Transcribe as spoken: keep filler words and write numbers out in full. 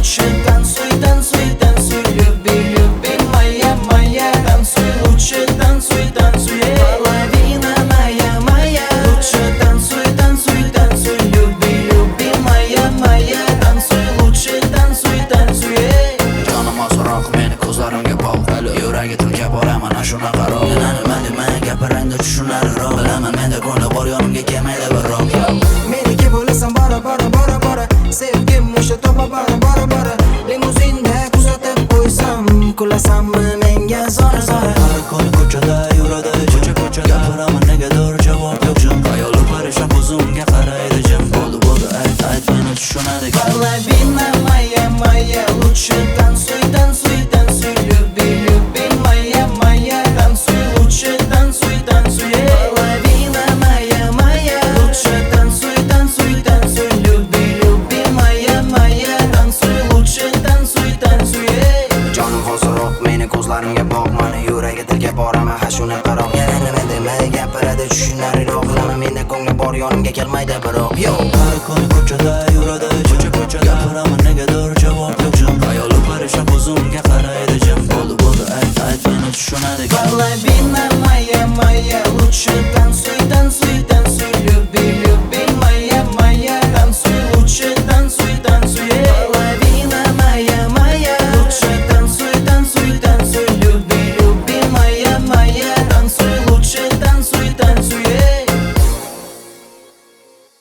лучше танцуй, танцуй, танцуй, люби, люби, моя, моя. Танцуй, лучше танцуй, танцуй, половина моя, моя. Лучше танцуй, танцуй, танцуй, люби, люби, моя, моя. Tansuy, лучше tansuy, tansuy. Jonim ozroq meni ko'zlarimga bog' yuragi tilka boraman ana shunaqa roq. Nima demang gapirangda tushunarliroq. Bilaman menda ko'ngli bor yonimga kelmaydi biroq. Meniki bo'lasan bora bora bora bora. Sevgim o'sha topa bora bora bora. Limuzinda kuzatib qo'ysam, kulasanmi menga zora zora. Har kuni ko'chada yuradi ko'cha ko'chada gapiraman negadir javob yo'q jim. Ayoli parishon ko'zimga qaraydi jim. Bo'ldi bo'ldi ayt ayt meni tushunadi. Половина моя, моя, лучше